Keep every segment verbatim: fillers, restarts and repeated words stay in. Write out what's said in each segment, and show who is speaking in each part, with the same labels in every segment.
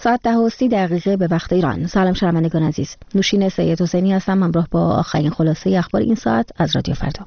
Speaker 1: ساعت ده و سی دقیقه به وقت ایران. سلام شنوندگان عزیز. نوشین سید حسینی هستم، همراه با آخرین خلاصه اخبار این ساعت از رادیو فردا.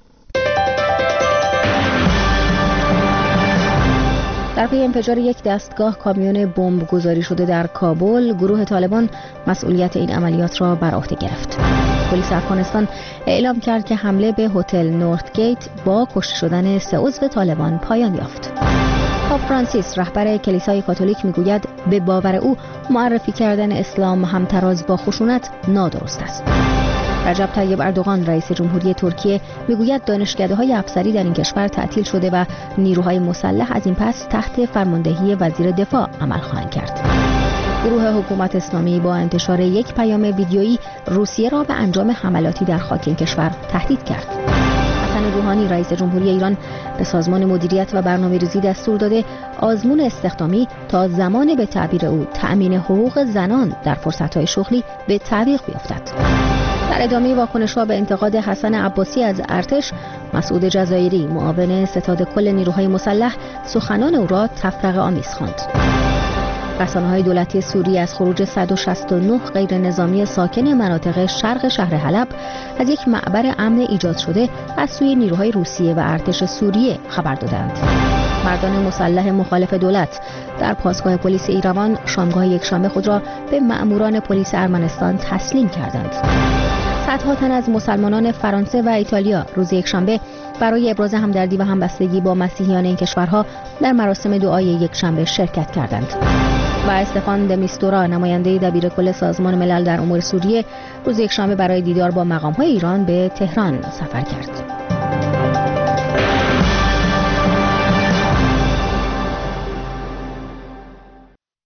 Speaker 1: در پی انفجار یک دستگاه کامیون بمب گذاری شده در کابل، گروه طالبان مسئولیت این عملیات را بر عهده گرفت. پلیس افغانستان اعلام کرد که حمله به هتل نورت گیت با کشته شدن سه عضو طالبان پایان یافت. پاپ فرانسیس رهبر کلیسای کاتولیک میگوید به باور او معرفی کردن اسلام همتراز با خشونت نادرست است. رجب طیب اردوغان رئیس جمهوری ترکیه میگوید دانشکده‌های افسری در این کشور تعطیل شده و نیروهای مسلح از این پس تحت فرماندهی وزیر دفاع عمل خواهند کرد. گروه حکومت اسلامی با انتشار یک پیام ویدیویی روسیه را به انجام حملاتی در خاک این کشور تهدید کرد. حسن روحانی رئیس جمهوری ایران به سازمان مدیریت و برنامه‌ریزی دستور داده آزمون استخدامی تا زمان به تعبیر او تأمین حقوق زنان در فرصت‌های شغلی به تعویق بیفتد. در ادامه واکنش‌ها به انتقاد حسن عباسی از ارتش، مسعود جزایری معاون ستاد کل نیروهای مسلح سخنان او را تفرقه آمیز خواند. رسانه‌های دولتی سوریه از خروج صد و شصت و نه غیر نظامی ساکن مناطق شرق شهر حلب از یک معبر امن ایجاد شده از سوی نیروهای روسیه و ارتش سوریه خبر دادند. مردان مسلح مخالف دولت در پاسگاه پلیس ایروان شامگاه یکشنبه خود را به مأموران پلیس ارمنستان تسلیم کردند. صدها تن از مسلمانان فرانسه و ایتالیا روز یکشنبه برای ابراز همدردی و همبستگی با مسیحیان این کشورها در مراسم دعای یکشنبه شرکت کردند. و استفان دمیستورا نماینده دبیرکل سازمان ملل در امور سوریه روز یکشنبه برای دیدار با مقام‌های ایران به تهران سفر کرد.